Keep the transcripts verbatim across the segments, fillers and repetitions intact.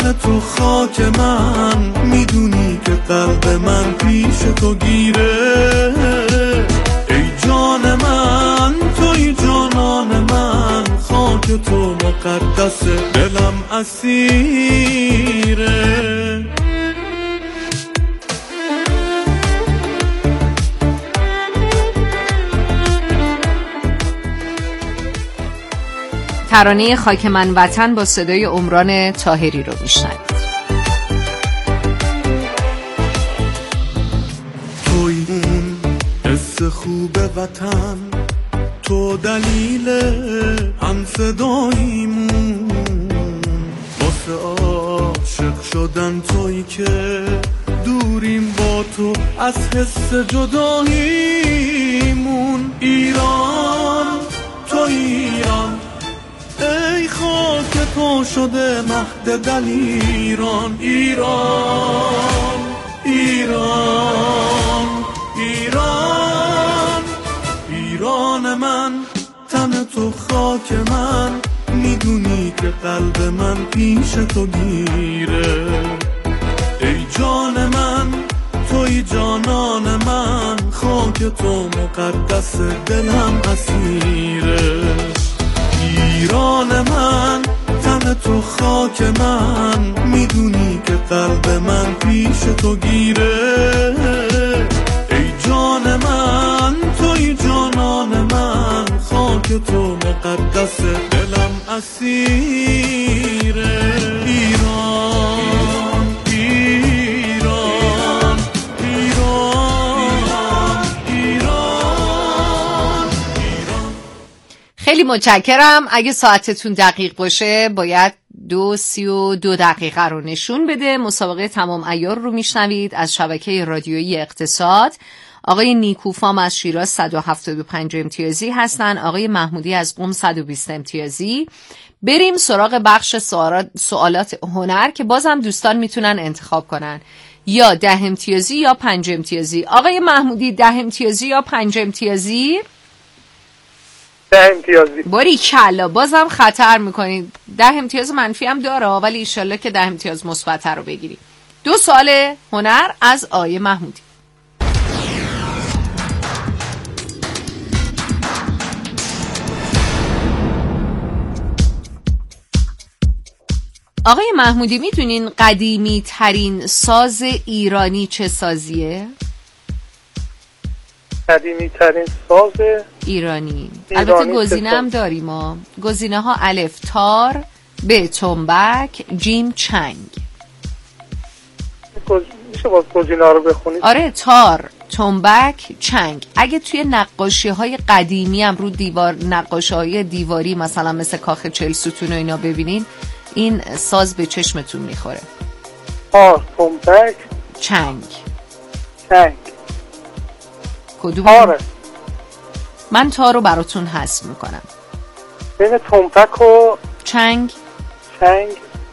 تن تو خاک من، میدونی که قلب من پیش تو گیره. ای جان من توی جانان من، خاک تو مقدسه دلم اسیره. ترانه خاک من وطن با صدای عمران طاهری رو میشنوید. توی اون حس خوب وطن، تو دلیل هم صداییمون، واسه عاشق شدن توی که دوریم با تو از حس جداییمون. ایران تو ایران، ای خاک تو شده مهد دلیران. ایران ایران ایران ایران من، تن تو خاک من، میدونی که قلب من پیش تو گیره. ای جان من توی جانان من، خاک تو مقدس دلم اسیره. ایران من تن تو خاک من، میدونی که قلب من پیش تو گیره. ای جان من توی جانان من، خاک تو مقدس دلم اسیره. ایران ایران ایران ایران ایران. خیلی متشکرم. اگه ساعتتون دقیق باشه باید دو سی و دو دقیقه رو نشون بده. مسابقه تمام عیار رو میشنوید از شبکه رادیویی اقتصاد. آقای نیکوفام از شیراز صد و هفتاد و پنج امتیازی هستن، آقای محمودی از قم صد و بیست امتیازی. بریم سراغ بخش سوالات هنر که بازم دوستان میتونن انتخاب کنن، یا ده امتیازی یا پنج امتیازی. آقای محمودی ده امتیازی یا پنج امتیازی؟ ده امتیازی. باری کلا بازم خطر میکنید. ده امتیاز منفی هم داره ولی ایشالله که ده امتیاز مثبت رو بگیری. دو سوال هنر از آقای محمودی. آقای محمودی میدونین قدیمی ترین ساز ایرانی چه سازیه؟ قدیمی ترین ساز ایرانی, ایرانی البته گزینه هم داریم ما. گزینه ها الف تار، ب تنبک، جیم چنگ. میشه باز گزینه ها رو بخونید؟ آره، تار، تنبک، چنگ. اگه توی نقاشی های قدیمی هم رو دیوار، نقاشی های دیواری مثلا مثل کاخ چهل ستون و اینا ببینین، این ساز به چشمتون میخوره. تار، تنبک، چنگ. چنگ کدوم؟ تاره. من تار رو براتون حذف میکنم. بین تنبک و چنگ. چنگ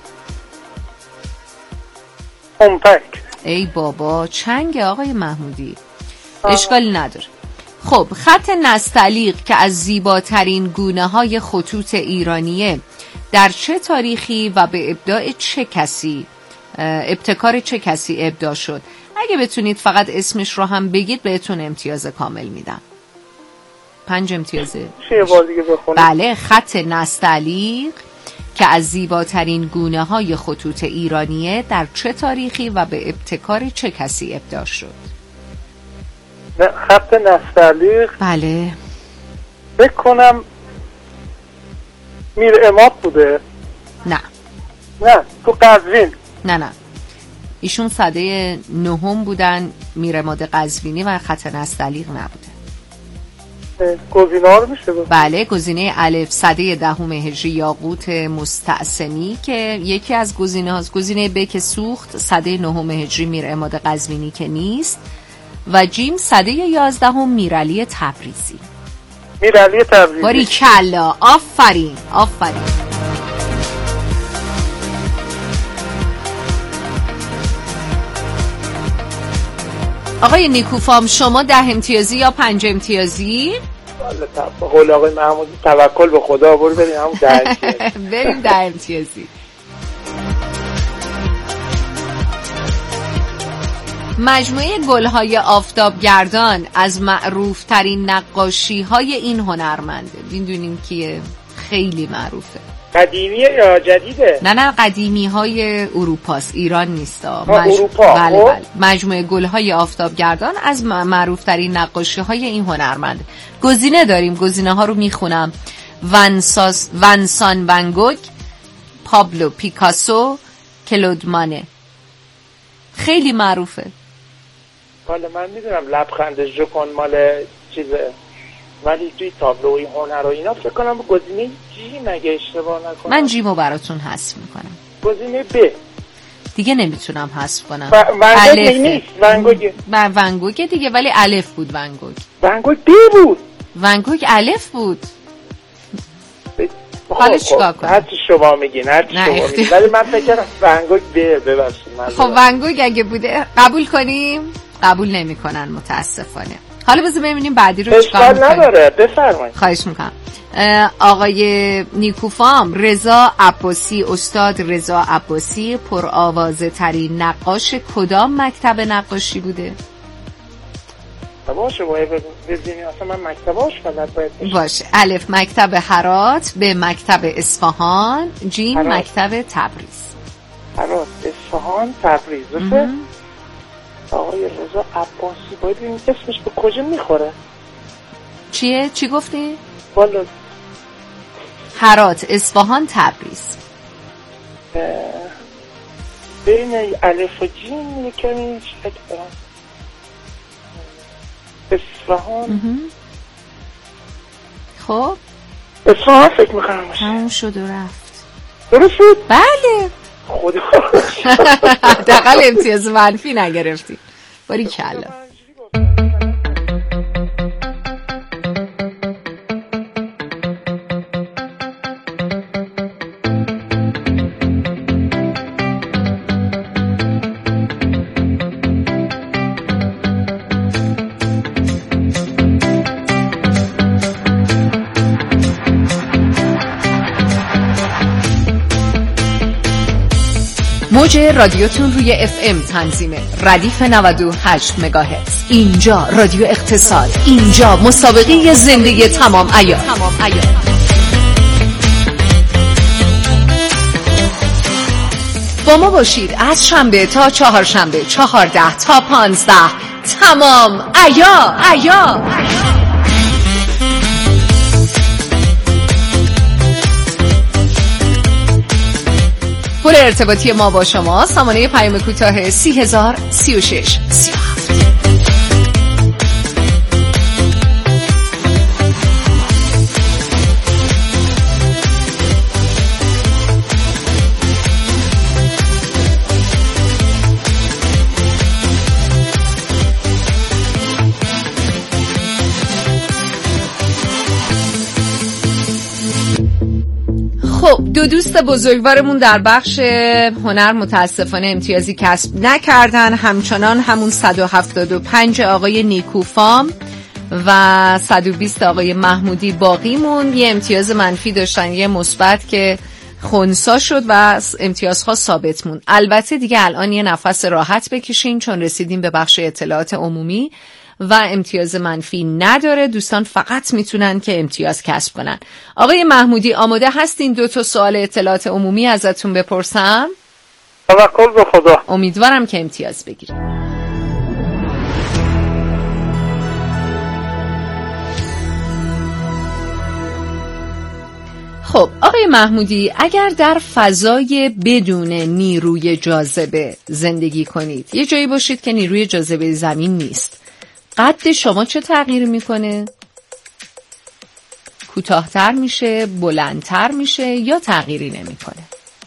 تنبک. ای بابا چنگ آقای محمودی. آه. اشکالی نداره. خب خط نستعلیق که از زیباترین گونه های خطوط ایرانیه در چه تاریخی و به ابداع چه کسی ابتکار چه کسی ابداع شد؟ اگه بتونید فقط اسمش رو هم بگید بهتون امتیاز کامل میدم. پنج امتیازه. چه بار دیگه بخونید؟ بله، خط نستعلیق که از زیباترین گونه های خطوط ایرانیه در چه تاریخی و به ابتکار چه کسی ابداع شد؟ خط نستعلیق. بله. بکنم میر اماد بوده. نه نه تو قزوین. نه نه ایشون سده نهم بودن، میر اماد قزوینی، و خط نستعلیق نبوده. گزینه ها رو میشه بود؟ بله، گزینه الف سده دهم هجری یاقوت مستعصمی که یکی از گزینه هاست. گزینه ب که سوخت سده نهم هجری میر اماد قزوینی که نیست، و جیم سده یازدهم میرعلی تبریزی. میرعلی تبریزی. باری کلا، آفرین آفرین. آقای نیکوفام شما ده امتیازی یا پنج امتیازی؟ به قول آقای محمودی توکل به خدا، برو بریم همون ده امتیازی. بریم ده امتیازی. مجموعه گل‌های آفتابگردان از معروف‌ترین نقاشی‌های این هنرمنده. می‌دونیم که خیلی معروفه. قدیمیه یا جدیده؟ نه نه قدیمی‌های اروپاست، ایران نیستا. مج... اروپا. بله بله. مجموعه گل‌های آفتابگردان از معروف‌ترین نقاشی‌های این هنرمنده. گزینه داریم، گزینه‌ها رو می‌خونم. ونساس ونسان ون گوگ، پابلو پیکاسو، کلود مانه. خیلی معروفه. حالا من میدونم لبخند ژوکن مال چیزه، ولی توی تابلو این هنر و اینا فکر کنم گزینه جی مگه اشتباه نکنم. من جیمو براتون حذف میکنم. گزینه ب دیگه نمیتونم حذف کنم. ونگوگ نیست، ونگوگ ونگوگ دیگه، ولی الف بود. ونگوگ ونگوگ ب بود. ونگوگ الف بود. خب حالا چیکار کنم؟ هر چی شما میگین، هر چی شما میگین، ولی من فکر کردم ونگوگ ب. ببخشید. خب ونگوگ اگه بوده قبول کنیم؟ قبول نمیکنن متاسفانه. حالا بذار ببینیم بعدی رو چیکار می‌کنیم. اشکال نداره، بفرمایید. خواهش میکنم. آقای نیکوفام، رضا عباسی، استاد رضا عباسی پرآوازه ترین نقاش کدام مکتب نقاشی بوده؟ باشه باید بزنی، اصلا من مکتباش بلد باید بشه. باشه. الف مکتب هرات، به مکتب اصفهان، جیم هرات. مکتب تبریز. هرات، اصفهان، تبریز. درسته؟ آقای رضا عباسی باید ببینیم اسمش به کجا میخوره. چیه؟ چی گفتی؟ والا هرات، اصفهان، تبریز. بین الف و جیم یکمی شک دارم. اصفهان. خب اصفهان فکر میکنم باشه. تموم شد و رفت. درست شد؟ بله. خدا دقل امتیاز منفی نگرفتی. باری کلا. موج رادیوتون روی اف ام تنظیمه، ردیف نود و هشت مگاهرتز. اینجا رادیو اقتصاد، اینجا مسابقه زندگی تمام عیار. با ما باشید از شنبه تا چهارشنبه، چهارده تا پانزده، تمام عیار عیار. پول ارتباطی ما با شما سامانه پیام کوتاه سی هزار سی و شش سی و هفت. خب دو دوست بزرگوارمون در بخش هنر متاسفانه امتیازی کسب نکردن، همچنان همون صد و هفتاد و پنج آقای نیکوفام و صد و بیست آقای محمودی باقی مون. یه امتیاز منفی داشتن، یه مثبت که خنثی شد و امتیازها ثابت مون. البته دیگه الان یه نفس راحت بکشین چون رسیدیم به بخش اطلاعات عمومی و امتیاز منفی نداره. دوستان فقط میتونن که امتیاز کسب کنن. آقای محمودی آماده هستین دو تا سوال اطلاعات عمومی ازتون بپرسم؟ توکل به خدا. امیدوارم که امتیاز بگیرید. خب آقای محمودی، اگر در فضای بدون نیروی جاذبه زندگی کنید، یه جایی باشید که نیروی جاذبه زمین نیست، قد شما چه تغییر میکنه؟ کوتاه‌تر میشه، بلندتر میشه یا تغییری نمیکنه؟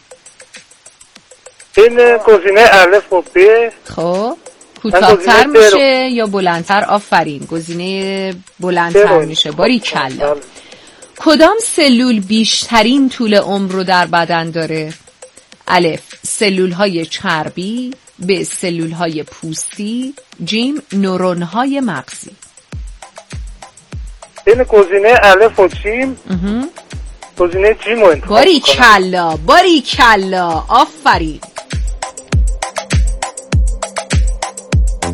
این گزینه الف و ب. خب کوتاه‌تر میشه یا بلندتر؟ آفرین، گزینه بلندتر میشه. باریکلا. کدام سلول بیشترین طول عمر رو در بدن داره؟ الف سلول های چربی، ب سلول های پوستی، جیم نورون های مغزی. این گزینه الف و جیم. گزینه جیم رو انتخاب کنم. باریکلا باریکلا، آفرین.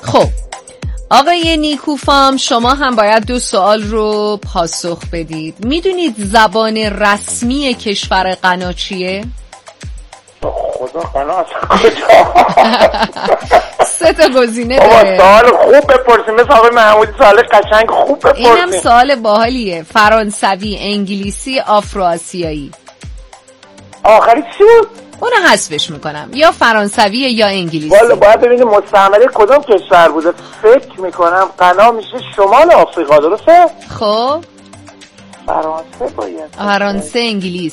خب آقای نیکوفام، شما هم باید دو سوال رو پاسخ بدید. میدونید زبان رسمی کشور غنا چیه؟ خدا غنا از کجا؟ سه تا گزینه داره. سوال خوب بپرسیم، مثل آقای محمودی سوال قشنگ خوب بپرسیم. اینم سوال باحالیه. فرانسوی، انگلیسی، آفرو-آسیایی. آخری چی بود؟ اونو حذفش میکنم. یا فرانسوی یا انگلیسی. والا باید ببینیم مستعمره کدوم کشور بوده. فکر میکنم غنا میشه شمال آفریقا، درسته؟ خب فرانسه باید. فرانسه، انگلیس.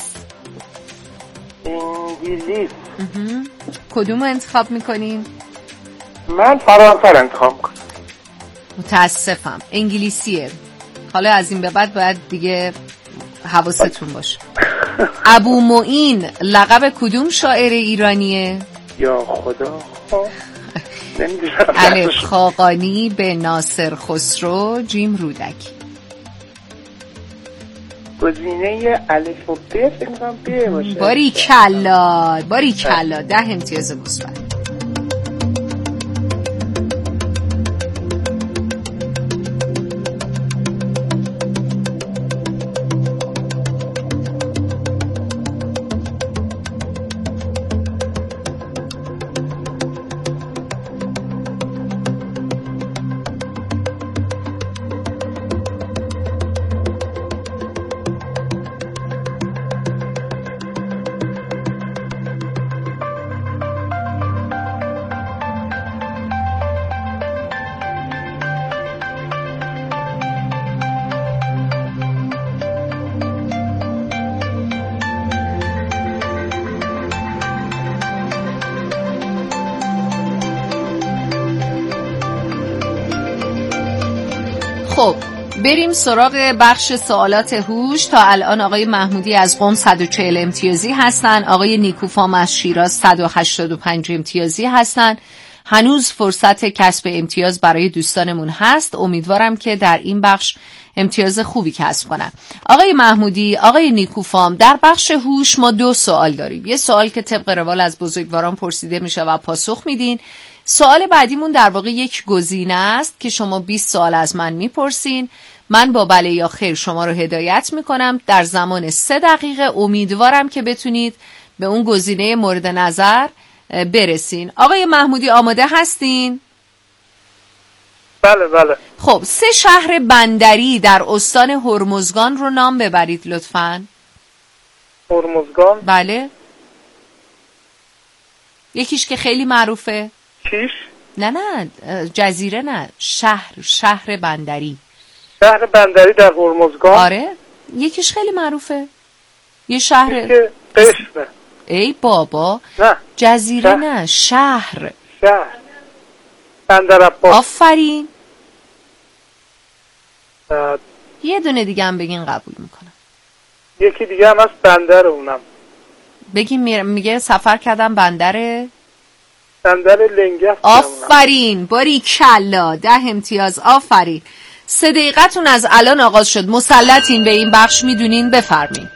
انگلیس. کدوم انتخاب میکنین؟ من فرانسه رو انتخاب میکنم. متاسفم، انگلیسیه. حالا از این به بعد باید دیگه حواستون باشه. ابو معین لقب کدوم شاعر ایرانیه؟ یا خدا. الف خاقانی، به ناصر خسرو، جیم رودکی. گزینه الف و ب فکر می‌کنم ب باشه. باری کلا، باری کلا. ده امتیاز مثبت. خب بریم سراغ بخش سوالات هوش. تا الان آقای محمودی از قم صد و چهل امتیازی هستن، آقای نیکوفام از شیراز صد و هشتاد و پنج امتیازی هستن. هنوز فرصت کسب امتیاز برای دوستانمون هست. امیدوارم که در این بخش امتیاز خوبی کسب کنن. آقای محمودی، آقای نیکوفام، در بخش هوش ما دو سوال داریم. یه سوال که طبق روال از بزرگواران پرسیده میشه و پاسخ میدین. سوال بعدیمون در واقع یک گزینه است که شما بیست سوال از من میپرسین. من با بله یا خیر شما رو هدایت میکنم. در زمان سه دقیقه امیدوارم که بتونید به اون گزینه مورد نظر برسین. آقای محمودی آماده هستین؟ بله بله. خب سه شهر بندری در استان هرمزگان رو نام ببرید لطفاً. هرمزگان؟ بله. یکیش که خیلی معروفه. کیش؟ نه نه جزیره نه، شهر شهر بندری. شهر بندری در هرمزگان؟ آره یکیش خیلی معروفه. یه شهر قشمه. ای بابا نه جزیره شهر. نه شهر شهر بندر عباس. آفرین. اه... یه دونه دیگه هم بگین قبول میکنم. یکی دیگه هم از بندر اونم بگین. میگه سفر کردم بندر بندر لنگه. آفرین باری کلا. ده امتیاز. آفرین. سه دقیقتون از الان آغاز شد. مسلطین به این بخش، میدونین. بفرمین.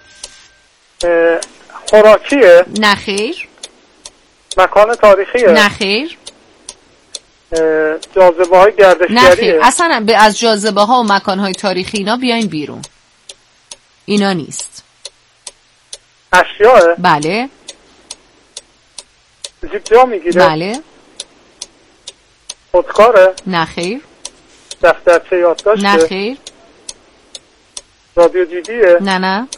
خوراکیه؟ نه خیر. مکان تاریخیه؟ نه خیر. جاذبه های گردشگریه؟ نه خیر. اصلا از جاذبه ها و مکان های تاریخی اینا بیاین بیرون. اینا نیست. اشیاء؟ بله. زیب جا میگیره؟ بله. خودکاره؟ نه خیر. دفترچه یادداشته؟ نه خیر. رادیو جیبیه؟ نه نه.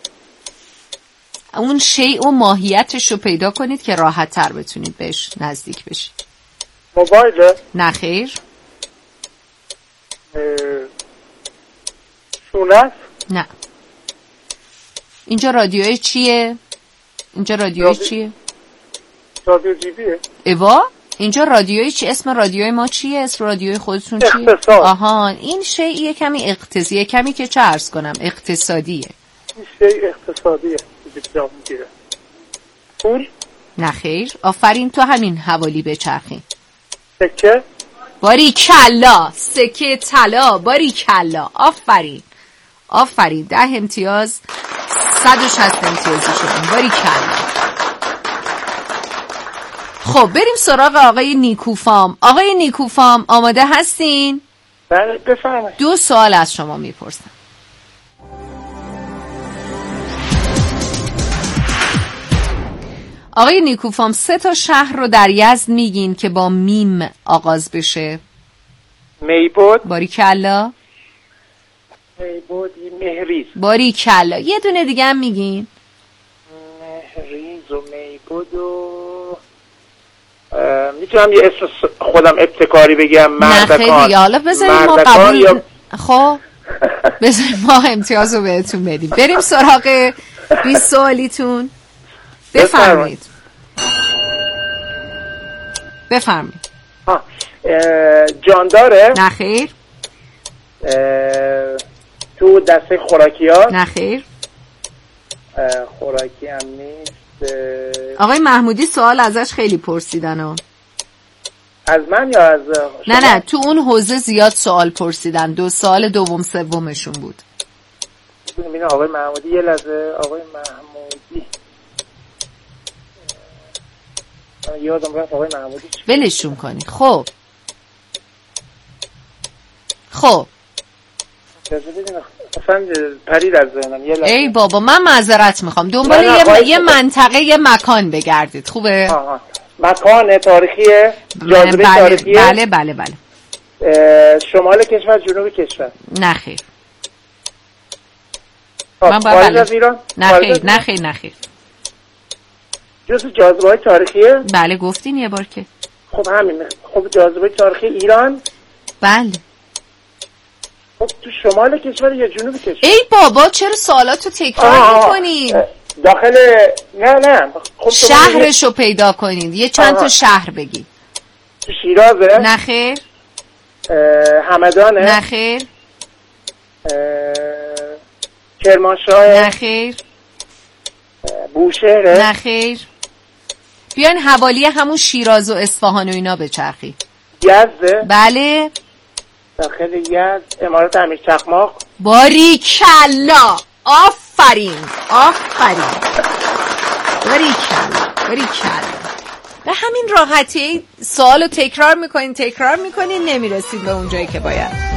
اون شیء و ماهیتش رو پیدا کنید که راحت تر بتونید بهش نزدیک بشید. موبایله؟ نه خیر. شونه؟ نه. اینجا رادیوی چیه؟ اینجا رادیوی رادی... چیه؟ رادیو جیبیه. ایوا؟ اینجا رادیوی چی؟ اسم رادیوی ما چیه؟ اسم رادیوی خودتون چیه؟ اقتصاد. آها این شیء کمی اقتصادیه، کمی که چه عرض کنم اقتصادیه. این شیء اقتصادیه. جا میگیره. پول؟ نه خیر. آفرین. تو همین حوالی بچرخین. سکه؟ باری کلا. سکه طلا. باری کلا. آفرین آفرین. ده امتیاز. صد و شصت امتیازی شدن. باری کلا. خب بریم سراغ آقای نیکوفام. آقای نیکوفام آماده هستین؟ بله بفرمایید. دو سوال از شما میپرسم. آقای نیکوفام سه تا شهر رو در یزد میگین که با میم آغاز بشه. میبود، باریکلا. میبود، مهریز. باریکلا. یه دونه دیگه هم میگین؟ مهریز و میبود و میتونم یه اسم خودم ابتکاری بگم؟ مردکان. نه خیلی، حالا بذاریم ما قبول یا... خب بذاریم ما امتیاز رو بهتون بدیم. بریم سراغ بیست سوالیتون. بفرمایید بفرمایید. جانداره؟ نه خیر. تو دسته خوراکی ها؟ نه خیر. خوراکی هم نیست. آقای محمودی سوال ازش خیلی پرسیدن ها. از من یا از شما؟ نه نه تو اون حوزه زیاد سوال پرسیدن. دو سوال دوم سومشون بود. ببینید آقای محمودی یه لحظه. آقای محمودی یادم رفت آقای محمودی ولشون کنی. خب خب اصلا پرید از ذهنم. یه لحظه. ای بابا من معذرت میخوام. دنبال یه, یه منطقه یه مکان بگردید. خوبه؟ آها. مکان تاریخیه؟ جاذبه بله تاریخیه؟ بله بله بله. شمال کشور، جنوب کشور؟ نه خیر. من خارج از ایران؟ نه خیر نه خیر نه خیر. جزء جاذبه های تاریخیه؟ بله گفتین یه بار که. خب همین. خب جاذبه تاریخی ایران؟ بله. خب تو شمال کشور یا جنوب کشور؟ ای بابا چرا سوالاتو تکرار میکنین؟ داخل نه نه خب شهرشو پیدا کنید. یه چند تا شهر بگید. تو شیرازه؟ نه خیر. همدانه؟ نه خیر. کرمانشاه؟ نه خیر. بوشهره؟ نه خیر. بیاین حوالی همون شیراز و اصفهان و اینا بچرخید. یزده؟ بله. داخل یزد امارات امیر چقماق؟ باریکلا. آفرین آفرین. باریکلا باریکلا. به همین راحتی سوالو تکرار میکنین تکرار میکنین نمیرسید به اون جایی که باید.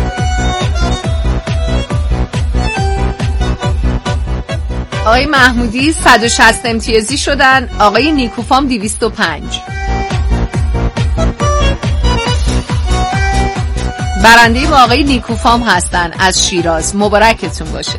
آقای محمودی صد و شصت امتیازی شدن. آقای نیکوفام دویست و پنج. برنده با آقای نیکوفام هستن از شیراز. مبارکتون باشه.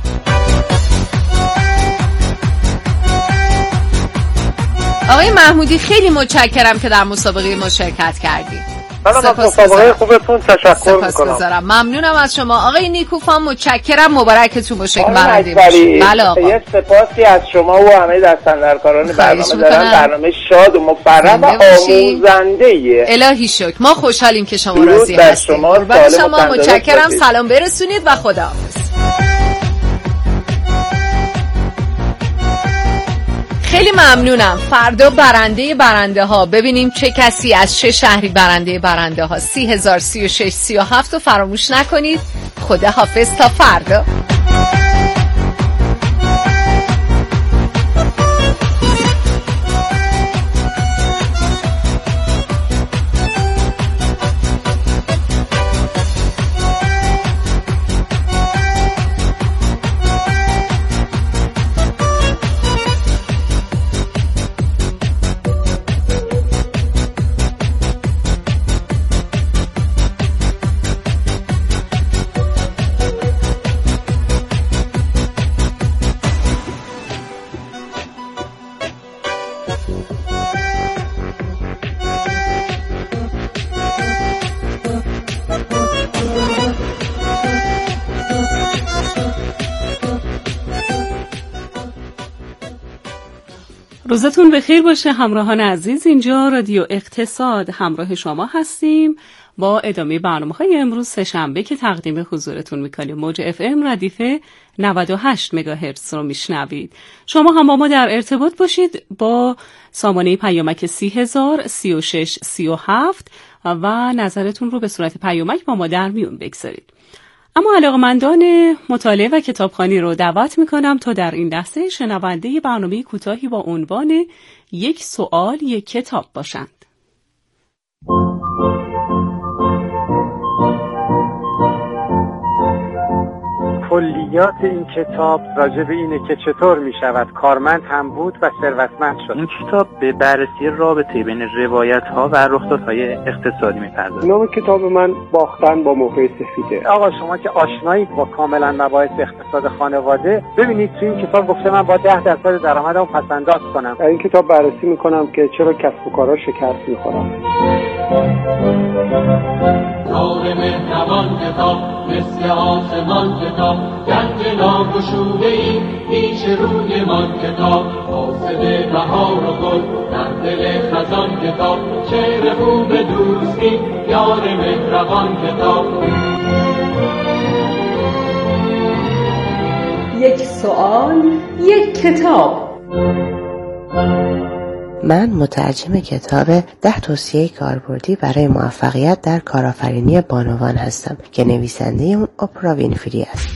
آقای محمودی خیلی متشکرم که در مسابقه ما شرکت کردید. من از مسابقه خوبتون تشکر میکنم. ممنونم از شما. آقای نیکوفام متشکرم. مبارکتون باشه که برنده باشید. بله آقا. یه سپاسی از شما و همه دستاندرکاران برنامه دارن. برنامه شاد و مفرح و آموزنده. الهی شکر. ما خوشحالیم که شما راضی هستید. قربان شما. متشکرم. سلام برسونید و خداحافظ. خیلی ممنونم. فردا برنده برنده ها ببینیم چه کسی از چه شهری برنده برنده ها. سی هزار سی و شش سی و هفت رو فراموش نکنید. خدا حافظ تا فردا. روزتون بخیر باشه همراهان عزیز. اینجا رادیو اقتصاد همراه شما هستیم با ادامه برنامه‌های امروز سه‌شنبه که تقدیم حضورتون می‌کنیم. موج اف ام ردیف نود و هشت مگاهرتز رو میشنوید. شما هم با ما در ارتباط باشید با سامانه پیامک سی هزار سی و شش سی و هفت و نظرتون رو به صورت پیامک با ما در میون بگذارید. اما علاقه‌مندان مطالعه و کتابخوانی رو دعوت میکنم تا در این لحظه شنونده برنامه کوتاهی با عنوان یک سوال یک کتاب باشند. کلیات این کتاب راجع به اینه که چطور می شود کارمند هم بود و ثروتمند شد. این کتاب به بررسی رابطه بین روایت‌ها و رخدادهای اقتصادی می‌پردازه. نام کتاب من باختن با موقع سفیده. آقا شما که آشنایید با کاملا مباحث اقتصاد خانواده، ببینید تو این کتاب گفته من با ده درصد درآمدم پس‌انداز کنم. در این کتاب بررسی می‌کنم که چرا کسب و کارها شکست می‌خورن. نور مهربان کتاب مثل آسمان کتاب، گنج ناگشوده‌ای پیش روی من کتاب، حاصل بهار و گل در دل خزان کتاب، شعر خوب دوستی یار مهربان کتاب. یک سوال یک کتاب. من مترجم کتاب ده توصیه کاربردی برای موفقیت در کارآفرینی بانوان هستم که نویسنده اون اپرا وینفری است.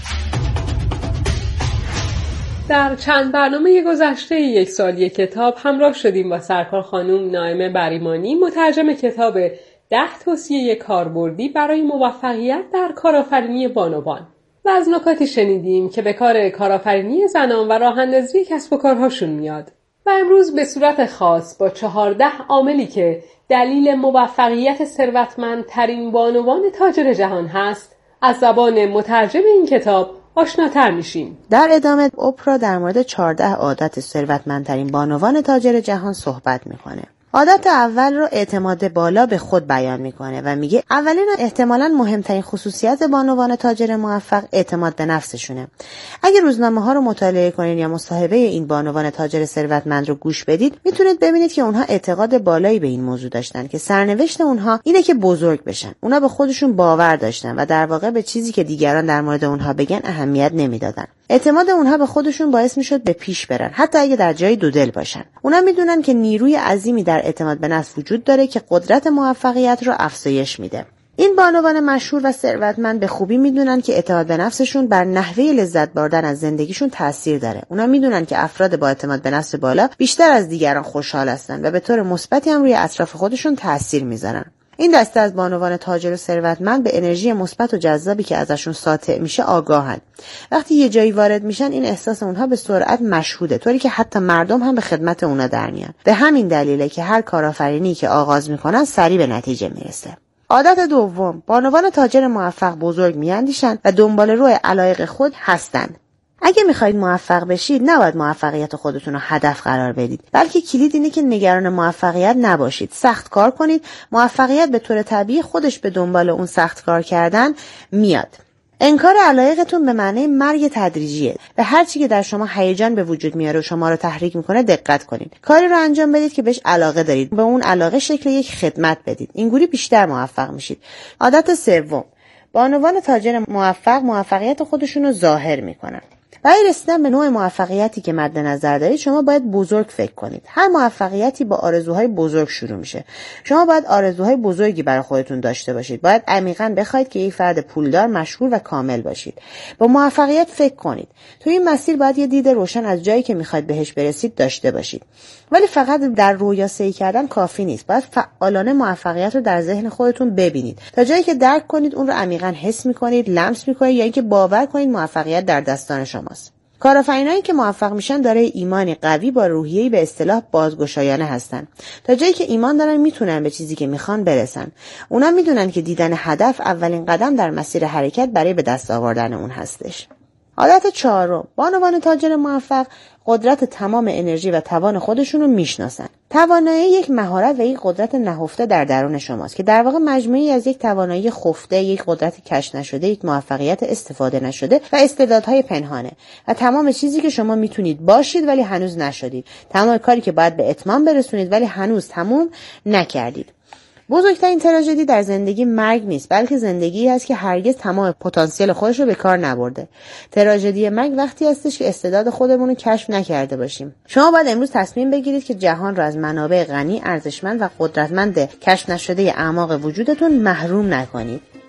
در چند برنامه گذشته یک سال یک کتاب همراه شدیم با سرکار خانم نائمه بریمانی، مترجم کتاب ده توصیه کاربردی برای موفقیت در کارآفرینی بانوان، و از نکاتی شنیدیم که به کار کارآفرینی زنان و راه‌اندازی کسب و کارهاشون میاد. و امروز به صورت خاص با چهارده عاملی که دلیل موفقیت ثروتمندترین بانوان تاجر جهان هست از زبان مترجم این کتاب آشناتر میشیم. در ادامه اپرا در مورد چهارده عادت ثروتمندترین بانوان تاجر جهان صحبت میکنه. عادت اول رو اعتماد بالا به خود بیان میکنه و میگه اولین و احتمالاً مهمترین خصوصیت بانوان تاجر موفق اعتماد به نفسشونه. اگه روزنامه ها رو مطالعه کنین یا مصاحبه این بانوان تاجر ثروتمند رو گوش بدید، میتونید ببینید که اونها اعتقاد بالایی به این موضوع داشتن که سرنوشت اونها اینه که بزرگ بشن. اونها به خودشون باور داشتن و در واقع به چیزی که دیگران در مورد اونها بگن اهمیت نمیدادن. اعتماد اونها به خودشون باعث میشد به پیش برن، حتی اگه در جای دودل باشن. اونا میدونن که نیروی عظیمی در اعتماد به نفس وجود داره که قدرت موفقیت رو افزایش میده. این بانوان مشهور و ثروتمند به خوبی میدونن که اعتماد به نفسشون بر نحوه لذت بردن از زندگیشون تاثیر داره. اونا میدونن که افراد با اعتماد به نفس بالا بیشتر از دیگران خوشحال هستن و به طور مثبتی هم روی اطراف خودشون تاثیر میذارن. این دسته از بانوان تاجر و ثروتمند به انرژی مثبت و جذابی که ازشون ساطع میشه آگاهن. وقتی یه جایی وارد میشن این احساس اونها به سرعت مشهوده، طوری که حتی مردم هم به خدمت اونا در میان. به همین دلیله که هر کارآفرینی که آغاز میکنن سریع به نتیجه میرسه. عادت دوم، بانوان تاجر موفق بزرگ میاندیشن و دنبال روی علایق خود هستن. اگه میخواید موفق بشید نباید موفقیت خودتون رو هدف قرار بدید، بلکه کلید اینه که نگران موفقیت نباشید. سخت کار کنید. موفقیت به طور طبیعی خودش به دنبال اون سخت کار کردن میاد. انکار علایقتون به معنی مرگ تدریجیه. به هر چی که در شما هیجان به وجود میاره و شما رو تحریک میکنه دقت کنید. کاری رو انجام بدید که بهش علاقه دارید. به اون علاقه شکل یک خدمت بدید. اینجوری بیشتر موفق میشید. عادت سوم، بانوان تاجر موفق موفقیت خودشون رو ظاهر میکنن. برای رسیدن به نوع موفقیتی که مد نظر دارید شما باید بزرگ فکر کنید. هر موفقیتی با آرزوهای بزرگ شروع میشه. شما باید آرزوهای بزرگی برای خودتون داشته باشید. باید عمیقاً بخواید که یک فرد پولدار، مشهور و کامل باشید. با موفقیت فکر کنید. تو این مسیر باید یه دید روشن از جایی که میخواید بهش برسید داشته باشید. ولی فقط در رویا سعی کردن کافی نیست. باید فعالانه موفقیت رو در ذهن خودتون ببینید. تا جایی که درک کنید اون رو عمیقاً حس میکنید، لمس میکنید یا اینکه باور کنید موفقیت در دستان شماست. کارآفرینایی که موفق میشن دارای ایمانی قوی با روحیه‌ای به اصطلاح بازگشایانه هستن. تا جایی که ایمان دارن میتونن به چیزی که میخوان برسن. اونا میدونن که دیدن هدف اولین قدم در مسیر حرکت برای به دست آوردن اون هستش. عادت چهارم، بانوان تاجر موفق قدرت تمام انرژی و توان خودشون رو میشناسن. توانایی یک مهارت و یک قدرت نهفته در درون شماست که در واقع مجموعی از یک توانایی خفته، یک قدرت کشف نشده، یک موفقیت استفاده نشده و استعدادهای پنهانه و تمام چیزی که شما میتونید باشید ولی هنوز نشدید. تمام کاری که باید به اتمام برسونید ولی هنوز تموم نکردید. بزرگترین تراژدی در زندگی مرگ نیست، بلکه زندگی هست که هرگز تمام پتانسیل خودش رو به کار نبرده. تراژدی مرگ وقتی هستش که استعداد خودمون رو کشف نکرده باشیم. شما باید امروز تصمیم بگیرید که جهان رو از منابع غنی، ارزشمند و قدرتمند کشف نشده اعماق وجودتون محروم نکنید.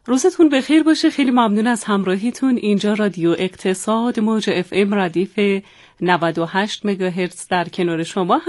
روزتون بخیر باشه. خیلی ممنون از همراهیتون. اینجا رادیو اقتصاد موج اف ام ردیف نود و هشت مگاهرتز در کنار شما